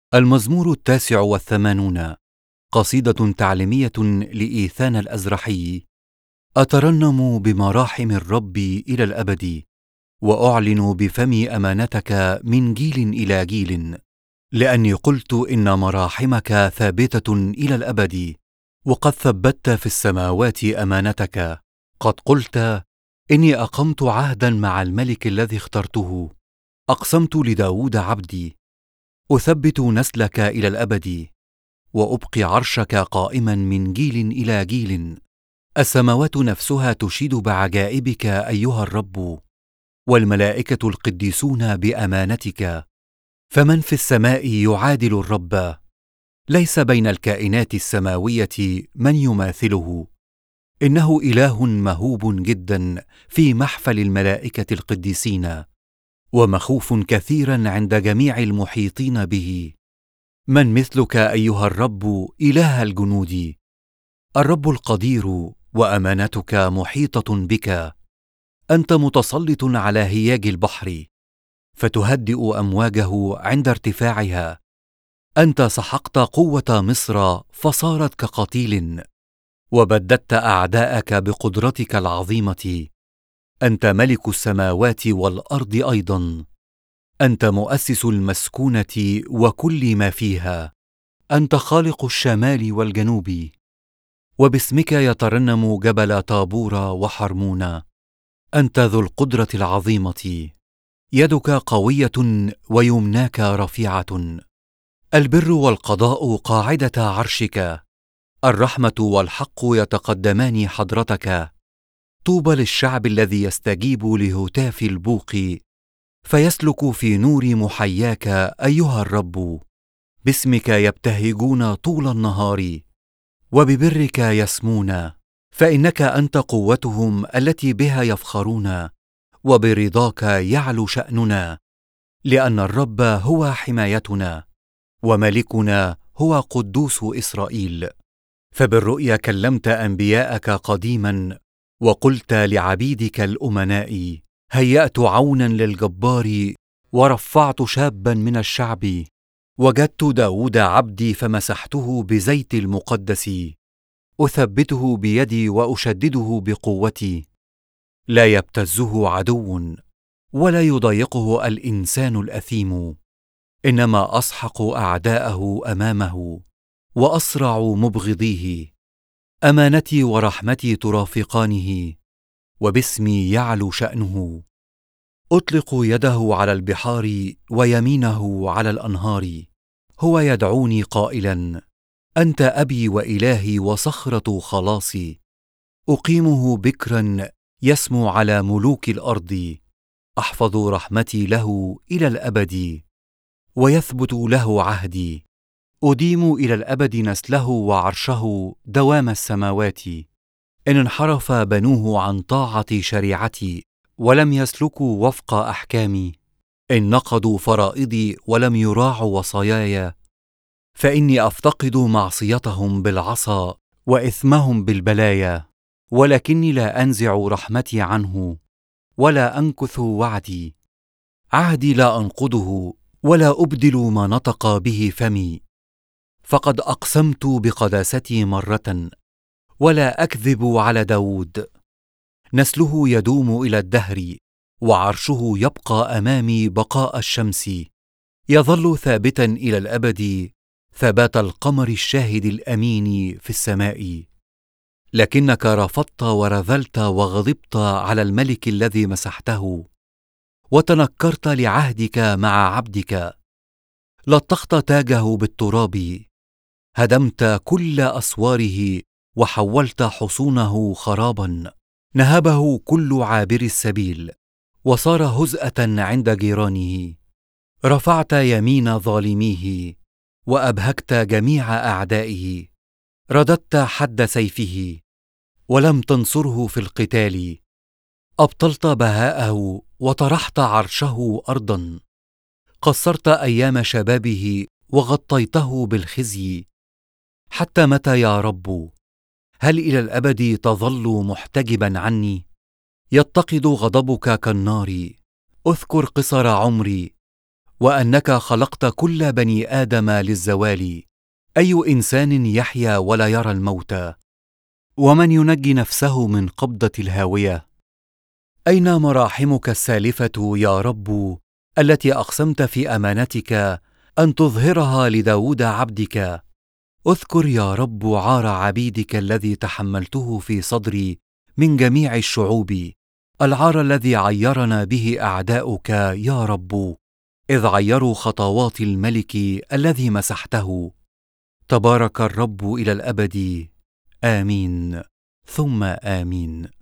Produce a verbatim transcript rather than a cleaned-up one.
المزمور التاسع والثمانون، قصيدة تعليمية لإيثان الأزرحي. أترنم بمراحم الرب إلى الأبد، وأعلن بفمي أمانتك من جيل إلى جيل، لأني قلت إن مراحمك ثابتة إلى الأبد، وقد ثبتت في السماوات أمانتك. قد قلت: إني أقمت عهدا مع الملك الذي اخترته، أقسمت لداود عبدي، أثبت نسلك إلى الأبد، وأبقي عرشك قائما من جيل إلى جيل. السماوات نفسها تشيد بعجائبك أيها الرب، والملائكة القديسون بأمانتك. فمن في السماء يعادل الرب؟ ليس بين الكائنات السماوية من يماثله. إنه إله مهوب جدا في محفل الملائكة القديسين، ومخوف كثيرا عند جميع المحيطين به. من مثلك أيها الرب إله الجنود؟ الرب القدير، وأمانتك محيطة بك. أنت متسلط على هياج البحر، فتهدئ أمواجه عند ارتفاعها. أنت سحقت قوة مصر فصارت كقتيل، وبددت أعداءك بقدرتك العظيمة. أنت ملك السماوات والأرض أيضا. أنت مؤسس المسكونة وكل ما فيها. أنت خالق الشمال والجنوب، وباسمك يترنم جبل طابور وحرمون. أنت ذو القدرة العظيمة، يدك قوية ويمناك رفيعة. البر والقضاء قاعدة عرشك، الرحمة والحق يتقدمان حضرتك. طوبى للشعب الذي يستجيب لهتاف البوق، فيسلك في نور محياك أيها الرب. باسمك يبتهجون طول النهار، وببرك يسمون، فإنك أنت قوتهم التي بها يفخرون، وبرضاك يعلو شأننا. لأن الرب هو حمايتنا، وملكنا هو قدوس إسرائيل. فبالرؤيا كلمت أنبياءك قديما، وقلت لعبيدك الأمناء: هيأت عونا للجبار، ورفعت شابا من الشعب. وجدت داود عبدي فمسحته بزيت المقدس، أثبته بيدي وأشدده بقوتي. لا يبتزه عدو، ولا يضايقه الإنسان الأثيم. إنما أسحق أعداءه أمامه، وأصرع مبغضيه. أمانتي ورحمتي ترافقانه، وباسمي يعلو شأنه. أطلق يده على البحار، ويمينه على الأنهار. هو يدعوني قائلا: أنت أبي وإلهي وصخرة خلاصي. أقيمه بكرا يسمو على ملوك الأرض. أحفظ رحمتي له إلى الأبد، ويثبت له عهدي. أديم إلى الأبد نسله وعرشه دوام السماوات. إن انحرف بنوه عن طاعة شريعتي، ولم يسلكوا وفق أحكامي. إن نقضوا فرائضي ولم يراعوا وصاياي، فإني أفتقد معصيتهم بالعصا، وإثمهم بالبلايا. ولكني لا أنزع رحمتي عنه، ولا أنكث وعدي. عهدي لا أنقضه، ولا أبدل ما نطق به فمي. فقد أقسمت بقداستي مرة، ولا أكذب على داود. نسله يدوم إلى الدهر، وعرشه يبقى أمامي بقاء الشمس. يظل ثابتا إلى الأبد، ثبات القمر الشاهد الأمين في السماء. لكنك رفضت ورذلت وغضبت على الملك الذي مسحته، وتنكرت لعهدك مع عبدك. لطخت تاجه بالتراب، هدمت كل أسواره، وحولت حصونه خرابا. نهبه كل عابر السبيل، وصار هزءة عند جيرانه. رفعت يمين ظالميه، وأبهكت جميع أعدائه. رددت حد سيفه، ولم تنصره في القتال. أبطلت بهاءه، وطرحت عرشه أرضا. قصرت أيام شبابه، وغطيته بالخزي. حتى متى يا رب؟ هل إلى الأبد تظل محتجبا عني؟ يتقد غضبك كالنار. اذكر قصر عمري، وانك خلقت كل بني ادم للزوال. اي انسان يحيا ولا يرى الموت؟ ومن ينجي نفسه من قبضه الهاويه؟ اين مراحمك السالفه يا رب، التي اقسمت في امانتك ان تظهرها لداود عبدك؟ اذكر يا رب عار عبيدك الذي تحملته في صدري من جميع الشعوب، العار الذي عيرنا به اعداؤك يا رب، اذ عيروا خطوات الملك الذي مسحته. تبارك الرب الى الابد. امين ثم امين.